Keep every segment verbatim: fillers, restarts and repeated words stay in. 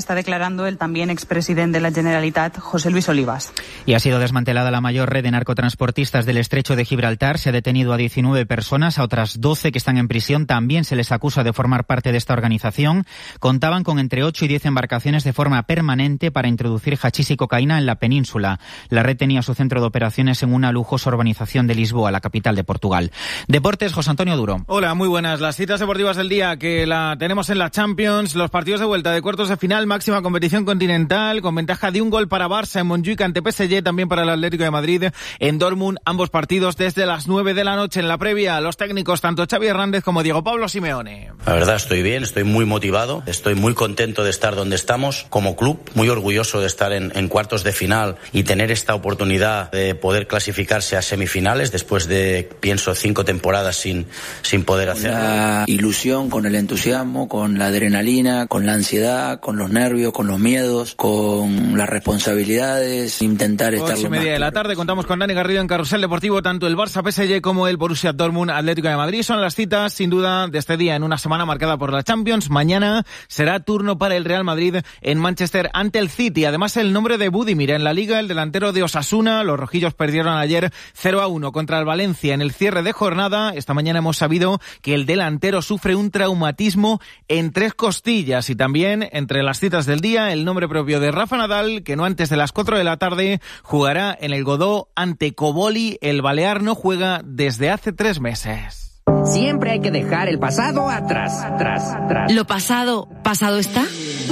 está declarando el también expresidente de la Generalitat, José Luis Olivas. Y ha sido desmantelada la mayor red de narcotransportistas del estrecho de Gibraltar. Se ha detenido a diecinueve personas, a otras doce que están en prisión también se les acusa de formar parte de esta organización. Contaban con entre ocho y diez embarcaciones de forma permanente para introducir hachís y cocaína en la península. La red tenía su centro de operaciones en una lujosa urbanización de Lisboa, la capital de Portugal. Deportes, José Antonio Duro. Hola, muy buenas. Las citas deportivas del día que la tenemos en la Champions, los partidos de vuelta de cuartos de final, máxima competición continental, con ventaja de un gol para Barça en Montjuic ante P S G, también para el Atlético de Madrid en Dortmund, ambos partidos desde las nueve de la noche. En la previa, los técnicos tanto Xavi Hernández como Diego Pablo Simeone. La verdad estoy bien, estoy muy motivado, estoy muy contento de estar donde estamos como club, muy orgulloso de estar en, en cuartos de final y tener esta oportunidad de poder clasificarse a semifinales después de, pienso, cinco temporadas sin, sin poder hacerlo. Con la ilusión, con el entusiasmo, con la adrenalina, con la ansiedad, con los nervios, con los miedos, con las responsabilidades, intentar estar Ocho lo y media más de la tarde, contamos con Dani Garrido en Carrusel Deportivo, tanto el Barça P S G como el Borussia Dortmund Atlético de Madrid. Son las citas, sin duda, de este día en una semana marcada por la Champions. Mañana será turno para el Real Madrid en Manchester ante el City. Además, el nombre de Budimir en la Liga, el delantero de Osasuna. Los rojillos perdieron ayer cero a uno contra el Valencia en el cierre de jornada. Esta mañana hemos sabido que el delantero sufre un traumatismo en tres costillas. Y también, entre las citas del día, el nombre propio de Rafa Nadal, que no antes de las cuatro de la tarde jugará en el Godó ante Coboli. El balear no juega desde hace tres meses. Siempre hay que dejar el pasado atrás, atrás, atrás. ¿Lo pasado, pasado está?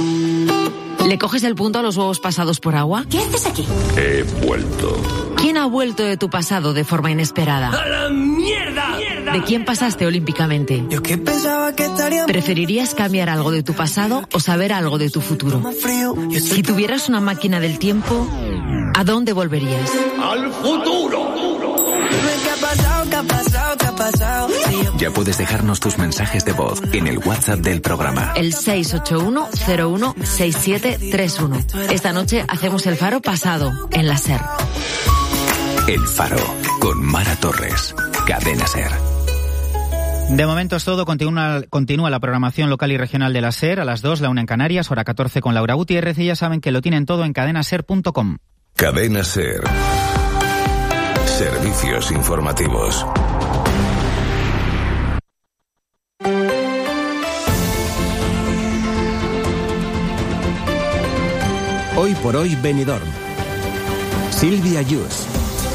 ¿Le coges el punto a los huevos pasados por agua? ¿Qué haces aquí? He vuelto. ¿Quién ha vuelto de tu pasado de forma inesperada? ¡A la mierda! ¡Mierda! ¿De quién pasaste olímpicamente? Yo que pensaba que estaría... ¿Preferirías cambiar algo de tu pasado o saber algo de tu futuro? Si tuvieras una máquina del tiempo, ¿a dónde volverías? ¡Al futuro! Ya puedes dejarnos tus mensajes de voz en el WhatsApp del programa. El seis ocho uno cero uno seis siete tres uno. Esta noche hacemos el Faro pasado en la SER. El Faro con Mara Torres. Cadena SER. De momento es todo. Continúa, continúa la programación local y regional de la SER a las dos, la una en Canarias, hora catorce con Laura Gutiérrez, y ya saben que lo tienen todo en cadena ser punto com. Cadena SER. Servicios informativos. Hoy por hoy Benidorm. Silvia Yus.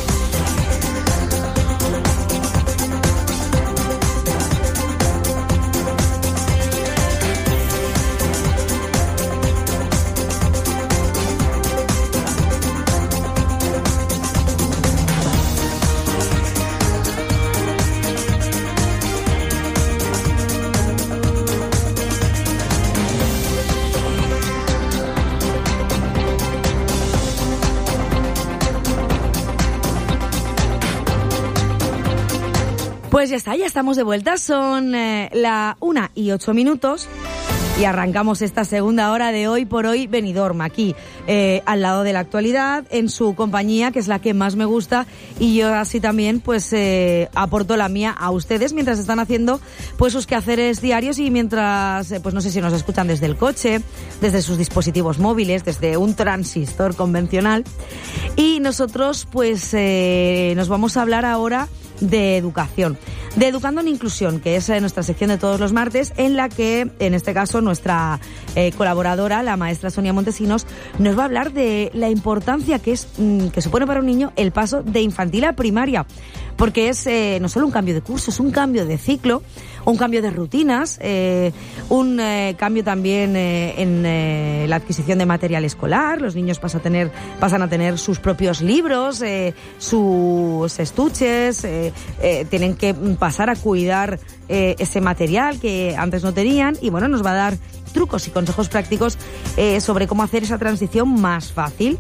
Pues ya está, ya estamos de vuelta, son eh, la una y ocho minutos y arrancamos esta segunda hora de Hoy por Hoy Benidorm, aquí eh, al lado de la actualidad, en su compañía, que es la que más me gusta, y yo así también pues eh, aporto la mía a ustedes mientras están haciendo pues sus quehaceres diarios y mientras, eh, pues no sé si nos escuchan desde el coche, desde sus dispositivos móviles, desde un transistor convencional. Y nosotros pues eh, nos vamos a hablar ahora de educación, de Educando en Inclusión, que es nuestra sección de todos los martes, en la que, en este caso, nuestra eh, colaboradora, la maestra Sonia Montesinos, nos va a hablar de la importancia que es mm, que supone para un niño el paso de infantil a primaria, porque es eh, no solo un cambio de curso, es un cambio de ciclo, un cambio de rutinas, eh, un eh, cambio también eh, en eh, la adquisición de material escolar. Los niños pasan a tener, pasan a tener sus propios libros, eh, sus estuches, eh, eh, tienen que pasar a cuidar eh, ese material que antes no tenían, y bueno, nos va a dar trucos y consejos prácticos eh, sobre cómo hacer esa transición más fácil.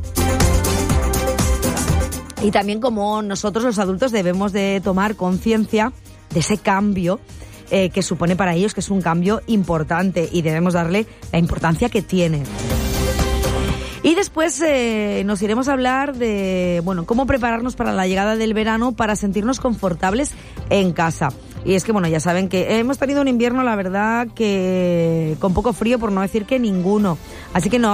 Y también cómo nosotros los adultos debemos de tomar conciencia de ese cambio eh, que supone para ellos, que es un cambio importante, y debemos darle la importancia que tiene. Y después eh, nos iremos a hablar de, bueno, cómo prepararnos para la llegada del verano para sentirnos confortables en casa. Y es que, bueno, ya saben que hemos tenido un invierno, la verdad, que con poco frío, por no decir que ninguno. Así que no